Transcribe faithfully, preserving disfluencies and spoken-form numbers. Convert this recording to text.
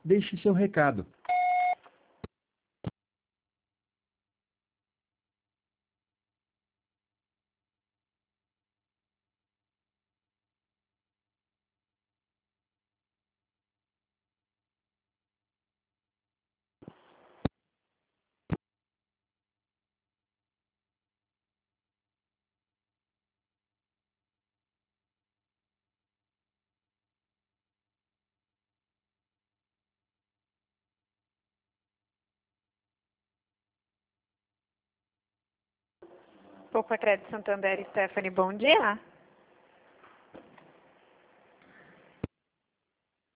Deixe seu recado. Poupa Crédito Santander, Stephanie, bom dia.